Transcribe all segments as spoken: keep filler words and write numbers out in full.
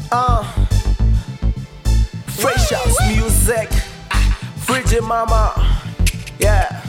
Uh, Fresh House Music, Frigid Mama, yeah.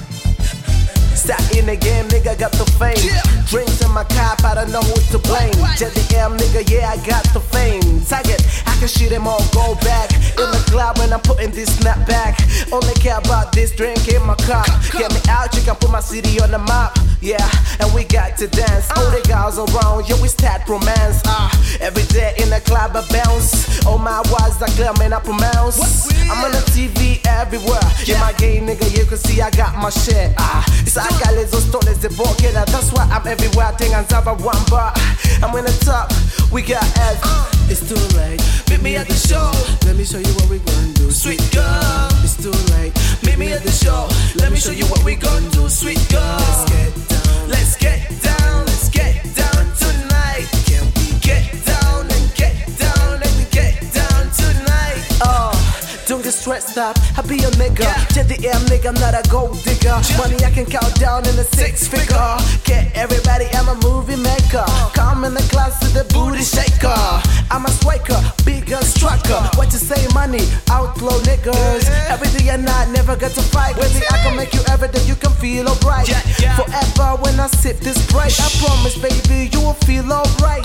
Start in the game, nigga, got the fame. Drinks in my cup, I don't know who to blame. J D M, nigga, yeah, I got the fame. Target, I can shoot them all, go back. In the club when I'm putting this snap back. Only care about this drink in my cup. Get me out, you can put my city on the map. Yeah, and we got to dance. All the girls around, yeah, we start romance. Ah, uh, every day in the club I bounce. All my words are clear, man, I pronounce. I'm on the T V everywhere. In my game, nigga, you can see I got my shit. Ah, Saka les stones de Bokeda. That's why I'm everywhere. I think I'm top of one bar. I'm in the top. We got S. It's too late. Meet me at the show. Let me show you what we gonna do, sweet girl. It's too late. Meet me at the show. Let me show you what we gonna do, sweet girl. Let's get down. Let's get down. Let's get down tonight. Can we get down and get down and get down tonight? Oh, don't get stressed up. I be a nigga. J D M nigga, I'm not a gold digger. Money I can count down in a six figure. Get everybody, I'm a movie maker. Come in the class to the booty shaker. I'm a striker, bigger striker. What you say, money? Outlaw niggas. Every day and night, never get to fight. Baby, I can make you every day, you can feel alright. Forever when I sip this bright, I promise, baby, you will feel alright.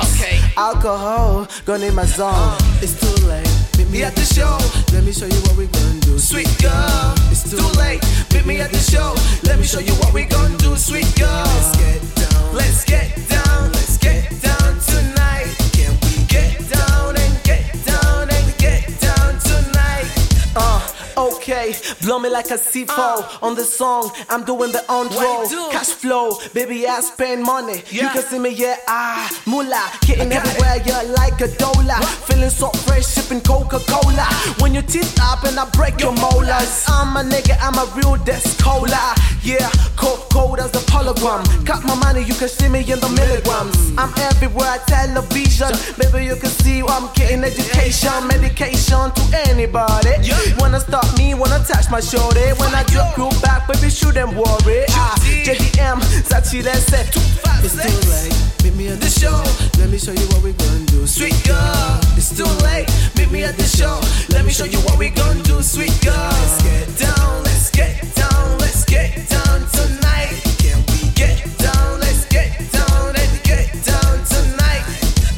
Alcohol, gonna in my zone. It's too late. Meet me at the show. Let me show you what we gonna do, sweet girl. It's too late. Meet me at the show. Let me show you what we gonna do, sweet girl. Let's get down. Let's get down. Let's get down tonight. Can we get down and get down and get down tonight? Uh, okay, blow me like a C four uh, on the song. I'm doing the on roll, cash flow, baby. I spend money. Yeah. You can see me, yeah, ah, moolah, getting everywhere, yeah, like a dollar. Feeling so fresh, sipping Coca-Cola. When you teeth up and I break your molars, I'm a nigga, I'm a real desk cola. Yeah, cold, cold as the polygram. Cut my money, you can see me in the milligrams. I'm everywhere, television. Baby, you can see I'm getting education, medication to anybody. Wanna stop me, wanna touch my shoulder. When I drop you back, baby, shouldn't worry. Ah, J D M, Zachi, let's say. It's too late. Meet me at the show. Let me show you what we gonna do, sweet girl. It's too late. Meet me at the show. Let me show you what we gonna do, sweet girl. Let's get down. Let's get down. Let's get down tonight. Can we get down? Let's get down and get down tonight.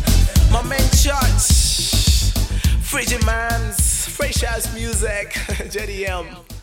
My man Church, Frigid Mans, Fresh House Music, J D M.